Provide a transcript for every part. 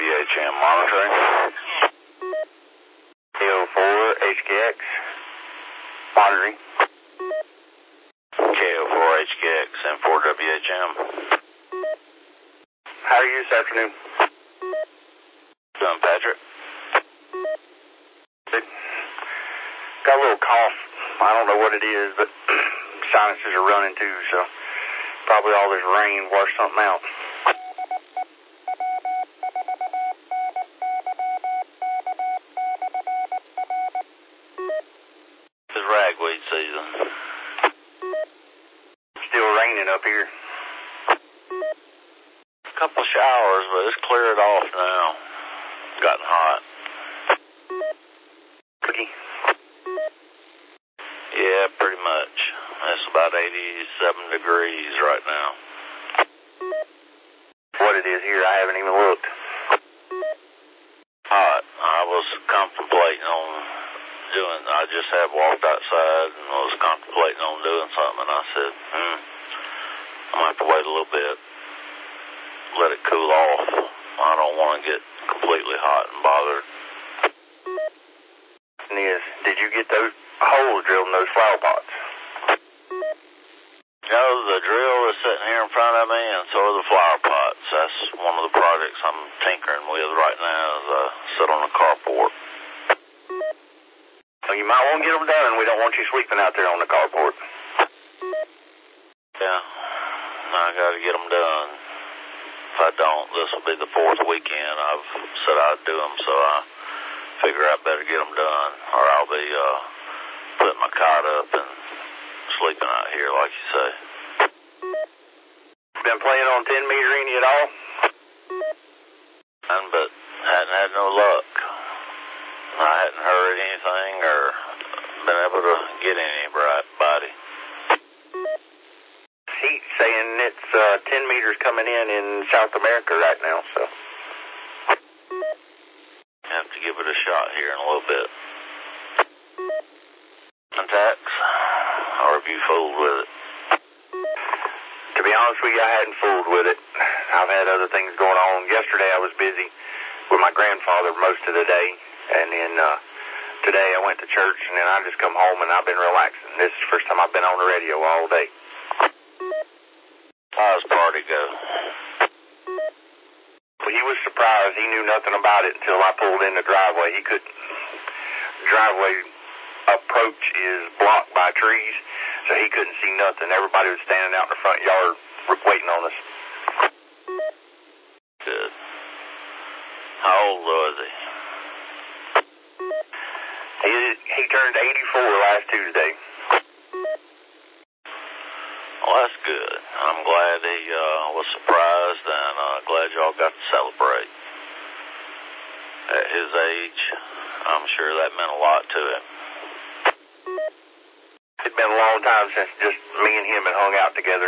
4WHM monitoring. KO4 HKX monitoring. KO4 HKX and 4WHM. How are you this afternoon? Doing, Patrick? Good. Got a little cough. I don't know what it is, but sinuses are running too, so probably all this rain washed something out. It's ragweed season. Still raining up here. A couple showers, but it's cleared off now. Gotten hot. Cookie? Yeah, pretty much. It's about 87 degrees right now. What it is here, I haven't even looked. Hot. I was contemplating on I just had walked outside and was contemplating on doing something, and I said, I'm going to have to wait a little bit, let it cool off. I don't want to get completely hot and bothered. Did you get those holes drilled in those flower pots? No, the drill is sitting here in front of me, and so are the flower pots. That's one of the projects I'm tinkering with right now as I sit on the carport. So you might want to get them done. We don't want you sleeping out there on the carport. Yeah, I got to get them done. If I don't, this will be the fourth weekend I've said I'd do them, so I figure I better get them done, or I'll be putting my cot up and sleeping out here, like you say. Been playing on 10 meter any at all? But hadn't had no luck. I hadn't heard anything or been able to get anybody. He's saying it's 10 meters coming in South America right now, so have to give it a shot here in a little bit. Contacts? Or have you fooled with it? To be honest with you, I hadn't fooled with it. I've had other things going on. Yesterday I was busy with my grandfather most of the day, and then today I went to church, and then I just come home and I've been relaxing. This is the first time I've been on the radio all day. How's party go? Well, he was surprised. He knew nothing about it until I pulled in the driveway. Driveway approach is blocked by trees, so he couldn't see nothing. Everybody was standing out in the front yard waiting on us. Good. How old was he? He turned 84 last Tuesday. Well, that's good. I'm glad he was surprised, and glad y'all got to celebrate. At his age, I'm sure that meant a lot to him. It's been a long time since just me and him had hung out together.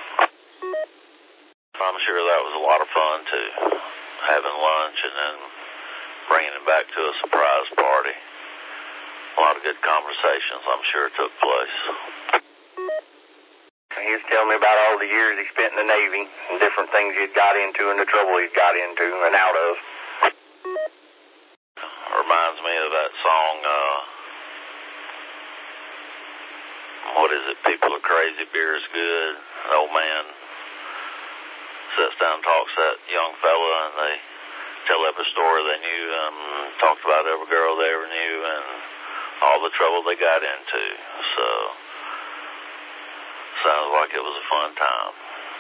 I'm sure that was a lot of fun, too. Having lunch and then bringing him back to a surprise party. A lot of good conversations, I'm sure, took place. He was telling me about all the years he spent in the Navy and different things he'd got into and the trouble he'd got into and out of. Reminds me of that song, what is it? People are crazy, beer is good. The old man sits down and talks to that young fella, and they tell every story they knew and talked about every girl they ever knew and all the trouble they got into. So sounds like it was a fun time.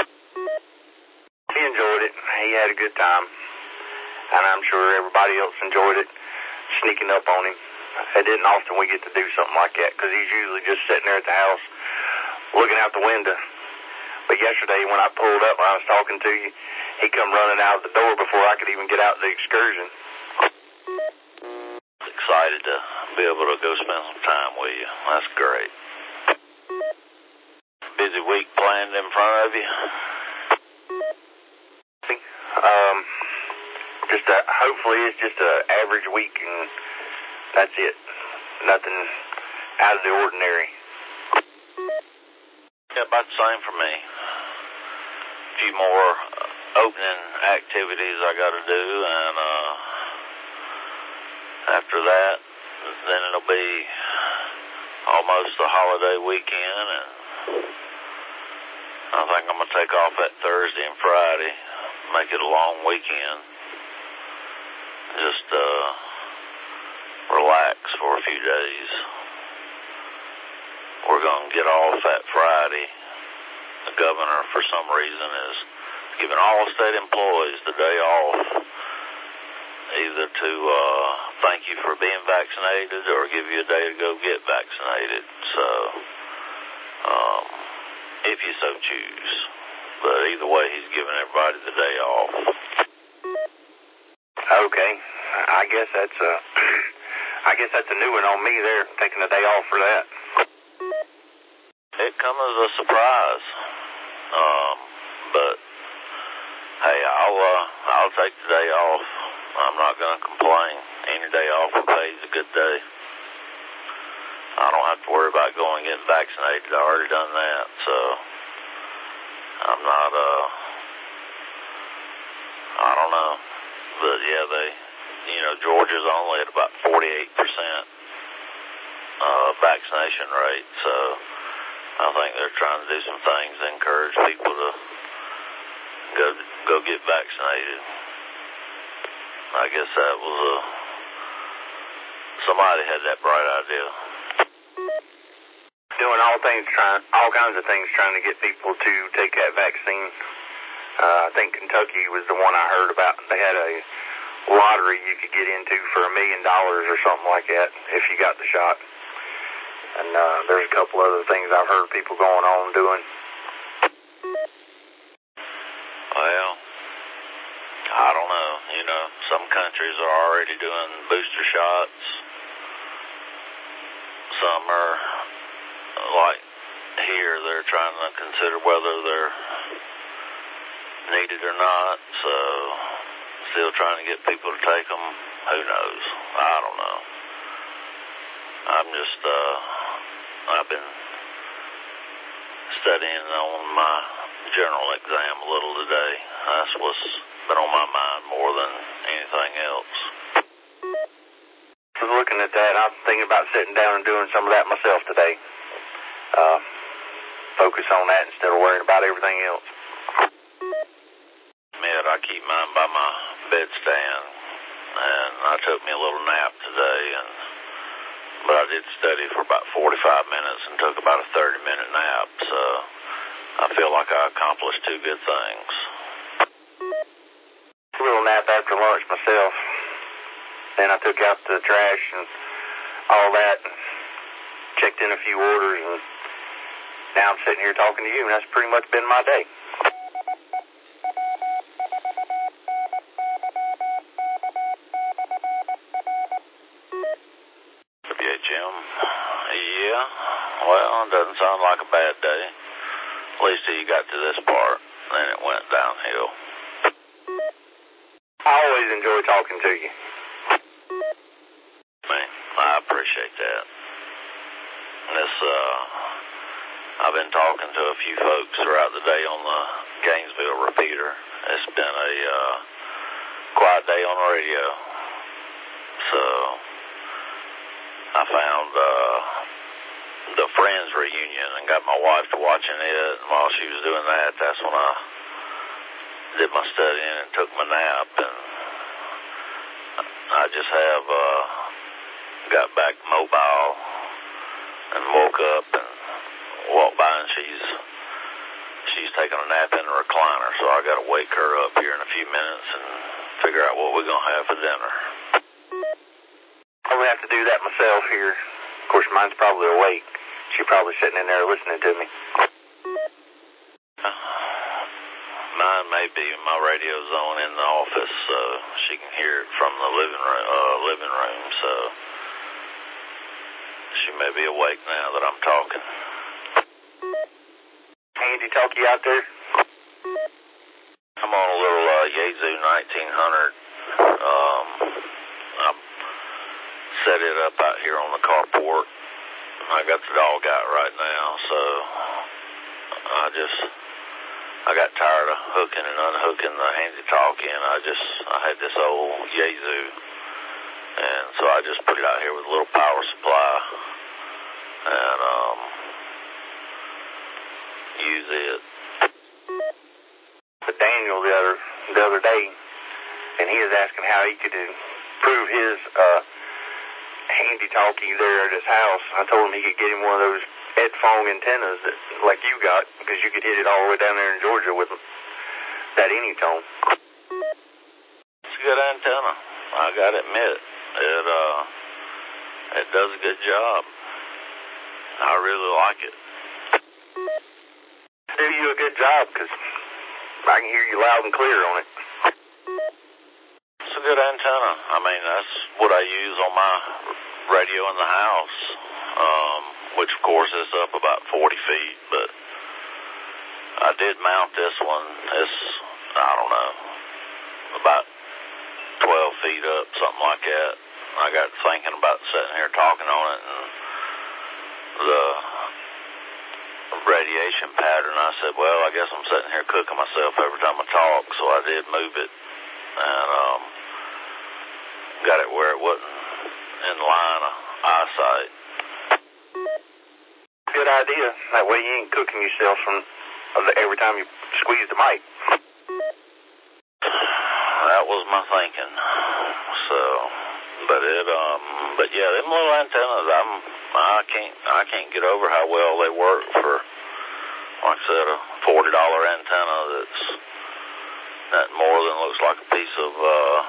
He enjoyed it. He had a good time. And I'm sure everybody else enjoyed it, sneaking up on him. It didn't often we get to do something like that, because he's usually just sitting there at the house looking out the window. But yesterday when I pulled up, when I was talking to you, he come running out the door before I could even get out the excursion. Excited to be able to go spend some time with you. That's great. Busy week planned in front of you? Hopefully it's just an average week and that's it. Nothing out of the ordinary. Yeah, about the same for me. A few more opening activities I got to do, and after that, then it'll be almost the holiday weekend, and I think I'm going to take off that Thursday and Friday, make it a long weekend, just relax for a few days. We're going to get off that Friday. The governor, for some reason, is giving all state employees the day off, either to thank you for being vaccinated or give you a day to go get vaccinated. So, if you so choose. But either way, he's giving everybody the day off. Okay. I guess that's a new one on me there, taking a day off for that. It comes as a surprise. But hey, I'll take the day off. I'm not going to complain. Any day off I pay is a good day. I don't have to worry about going and getting vaccinated. I've already done that, so I'm not, I don't know. But yeah, Georgia's only at about 48% vaccination rate, so I think they're trying to do some things to encourage people to go get vaccinated. I guess that was somebody had that bright idea. Doing all kinds of things trying to get people to take that vaccine. I think Kentucky was the one I heard about. They had a lottery you could get into for $1 million or something like that if you got the shot. And there's a couple other things I've heard people going on doing. Well, I don't know. Some countries are already doing booster shots. Some are, like here, they're trying to consider whether they're needed or not. So, still trying to get people to take them. Who knows? I don't know. I've been studying on my general exam a little today. That's what's been on my mind more than anything else. I was looking at that. I'm thinking about sitting down and doing some of that myself today. Focus on that instead of worrying about everything else. I keep mine by my bedstand, and I took me a little nap today, but I did study for about 45 minutes and took about a 30-minute nap, so I feel like I accomplished two good things. A little nap after lunch myself. Then I took out the trash and all that and checked in a few orders, and now I'm sitting here talking to you, and that's pretty much been my day. Jim? Yeah, well, it doesn't sound like a bad day. At least till you got to this part, then it went downhill. I always enjoy talking to you. Man, I appreciate that. I've been talking to a few folks throughout the day on the Gainesville repeater. It's been a quiet day on the radio. So I found the Friends reunion and got my wife to watching it. And while she was doing that, that's when I did my studying and took my nap. And I just have got back mobile and woke up and walked by, and she's taking a nap in the recliner. So I got to wake her up here in a few minutes and figure out what we're going to have for dinner. I would have to do that myself here. Of course, mine's probably awake. She's probably sitting in there listening to me. Mine may be my radio's on in the office, so she can hear it from the living room. So she may be awake now that I'm talking. Andy, talkie out there? I'm on a little Yaesu 1900. I set it up out here on the carport. I got the dog out right now, so I I got tired of hooking and unhooking the handy-talkie, and I had this old Yaesu, and so I just put it out here with a little power supply, and use it. But Daniel the other day, and he was asking how he could improve his handy-talkie there at his house. I told him he could get him one of those headphone antennas like you got, because you could hit it all the way down there in Georgia with that Anytone. It's a good antenna, I gotta admit. It does a good job. I really like it. Do you a good job, because I can hear you loud and clear on it. It's a good antenna. I mean, that's what I use on my radio in the house, which of course is up about 40 feet, but I did mount this one. It's, I don't know, about 12 feet up, something like that. I got thinking about sitting here talking on it, and the radiation pattern, I said, well, I guess I'm sitting here cooking myself every time I talk, so I did move it, and got it where it wasn't in line of eyesight. Good idea. That way you ain't cooking yourself from every time you squeeze the mic. That was my thinking. So, but yeah, them little antennas, I can't get over how well they work for, like I said, a $40 antenna that's not more than looks like a piece of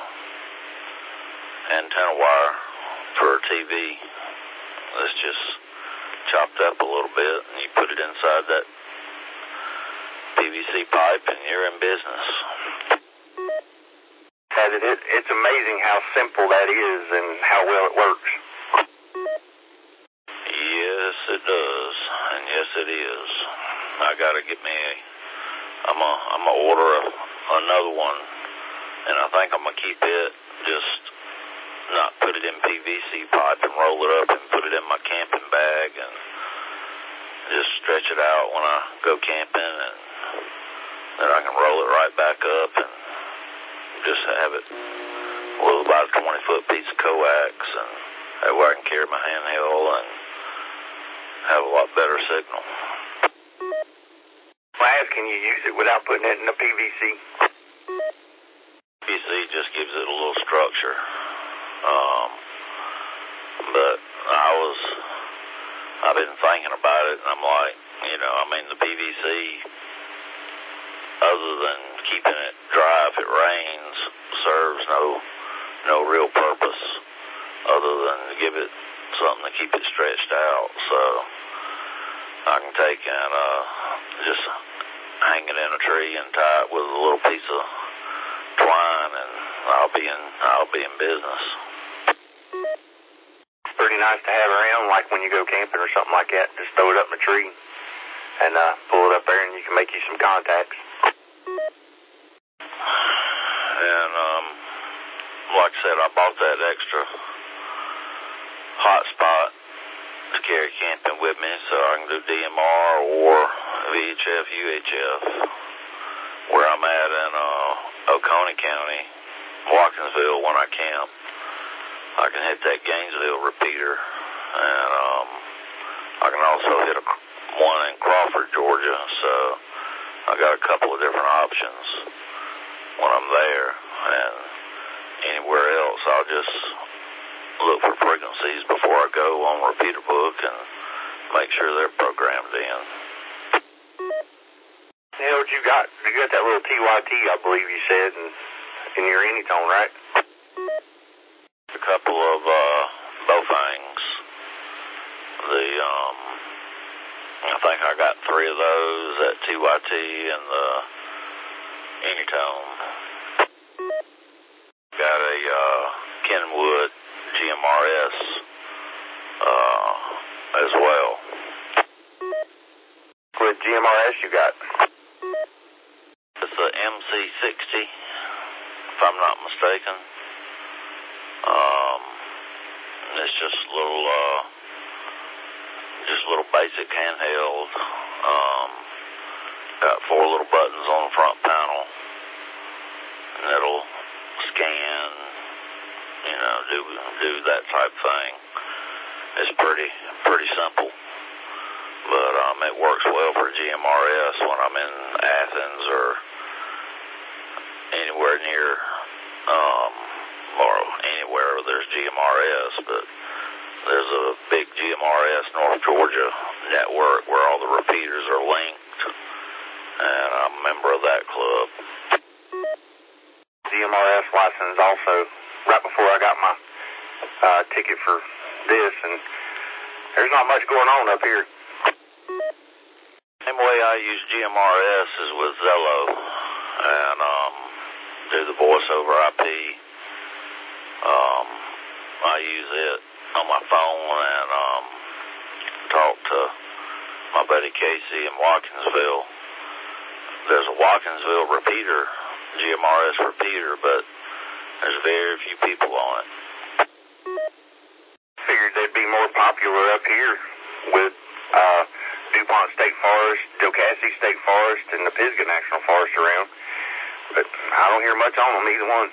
antenna wire for a TV. It's just chopped up a little bit, and you put it inside that PVC pipe, and you're in business. It's amazing how simple that is and how well it works. Yes, it does, and yes, it is. I gotta get me I'm gonna order another one, and I think I'm gonna keep it, just not put it in PVC pipe and roll it up and put it in my camping bag and just stretch it out when I go camping, and then I can roll it right back up and just have it a little about a 20-foot piece of coax, and that way I can carry my handheld and have a lot better signal. Well, can you use it without putting it in the PVC? PVC just gives it a little structure. But I've been thinking about it, and I'm like, the PVC, other than keeping it dry if it rains, serves no real purpose other than to give it something to keep it stretched out. So I can take and just hang it in a tree and tie it with a little piece of twine, and I'll be in business. Pretty nice to have around, like when you go camping or something like that. Just throw it up in a tree and pull it up there, and you can make you some contacts. And like I said, I bought that extra hotspot to carry camping with me, so I can do DMR or VHF, UHF. Where I'm at in Oconee County, Watkinsville, when I camp, I can hit that Gainesville repeater, and I can also hit one in Crawford, Georgia, so I got a couple of different options when I'm there, and anywhere else I'll just look for frequencies before I go on repeater book and make sure they're programmed in. You know what you got? You got that little TYT, I believe you said, in your Anytone, right? A couple of Baofengs. I think I got 3 of those at TYT and the Anytone. Got a Kenwood GMRS as well. What GMRS you got? It's a MC60, if I'm not mistaken. It's just a little basic handheld. Got 4 little buttons on the front panel, and it'll scan, do that type thing. It's pretty simple, but it works well for GMRS when I'm in Athens or anywhere near, or anywhere where there's GMRS, but there's a big GMRS North Georgia network where all the repeaters are linked, and I'm a member of that club. GMRS license also, right before I got my ticket for this, and there's not much going on up here. Same way I use GMRS is with Zello, and do the voice over IP. I use it on my phone and talk to my buddy Casey in Watkinsville. There's a Watkinsville repeater, GMRS repeater, but there's very few people on it. Figured they'd be more popular up here with DuPont State Forest, Jocassee State Forest, and the Pisgah National Forest around. But I don't hear much on them, either one.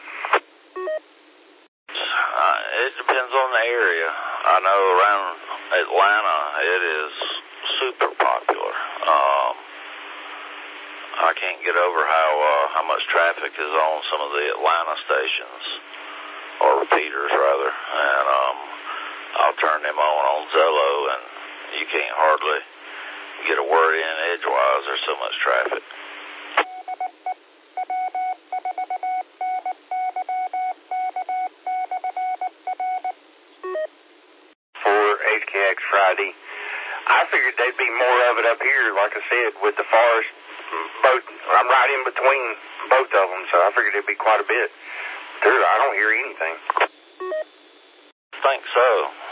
It depends on the area. I know around Atlanta it is super popular. I can't get over how much traffic is on some of the Atlanta stations, or repeaters rather, and I'll turn them on Zello, and you can't hardly get a word in edgewise. There's so much traffic. For HKX Friday, I figured there'd be more of it up here, like I said, with the forest. I'm right in between both of them, so I figured it'd be quite a bit. I don't hear anything. I think so,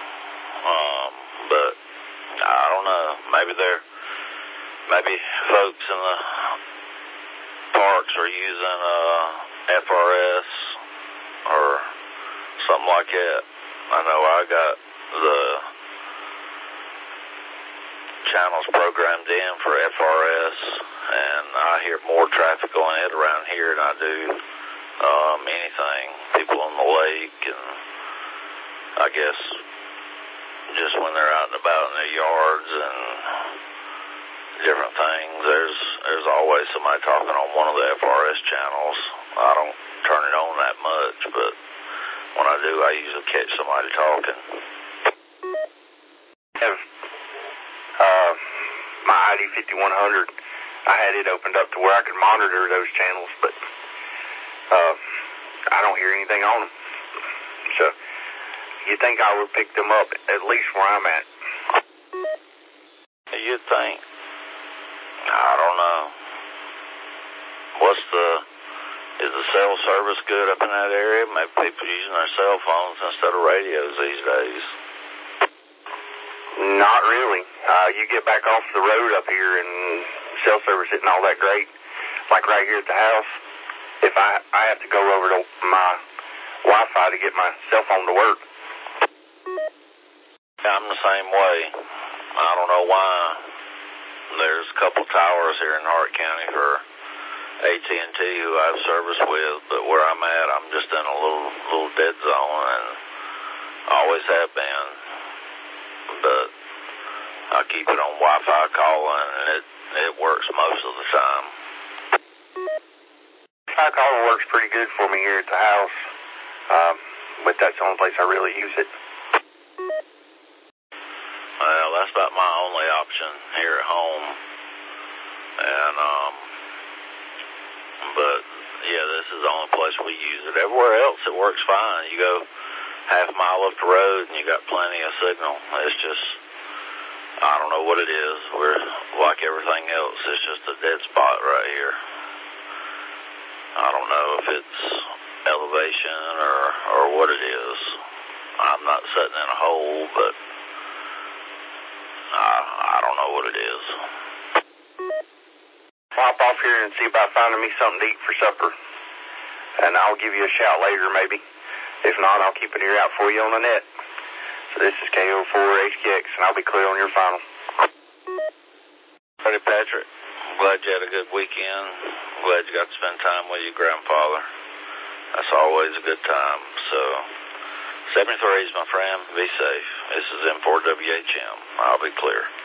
but I don't know. Maybe folks in the parks are using FRS or something like that. I know I got the channels programmed in for FRS, and I hear more traffic on it around here than I do anything. People on the lake, and I guess just when they're out and about in their yards and different things, there's always somebody talking on one of the FRS channels. I don't turn it on that much, but when I do, I usually catch somebody talking. My ID 5100, I had it opened up to where I could monitor those channels, but I don't hear anything on them. So you think I would pick them up at least where I'm at? You'd think. I don't know. Is the cell service good up in that area? Maybe people using their cell phones instead of radios these days. Not really. You get back off the road up here and cell service isn't all that great. Like right here at the house, if I have to go over to my Wi-Fi to get my cell phone to work. Yeah, I'm the same way. I don't know why. There's a couple towers here in Hart County for AT&T who I have service with, but where I'm at, I'm just in a little dead zone, and always have been. But I keep it on Wi-Fi calling, and it works most of the time. Wi-Fi calling works pretty good for me here at the house, but that's the only place I really use it. Well, that's about my only option here at home, and but yeah, this is the only place we use it. Everywhere else it works fine. You go half a mile up the road and you got plenty of signal. It's just, I don't know what it is. We're like everything else. It's just a dead spot right here. I don't know if it's elevation or what it is. I'm not sitting in a hole, but I don't know what it is. Hop off here and see about finding me something to eat for supper. And I'll give you a shout later, maybe. If not, I'll keep an ear out for you on the net. So this is KO4HKX, and I'll be clear on your final. Buddy Patrick, glad you had a good weekend. I'm glad you got to spend time with your grandfather. That's always a good time. So, 73s, my friend. Be safe. This is M4WHM. I'll be clear.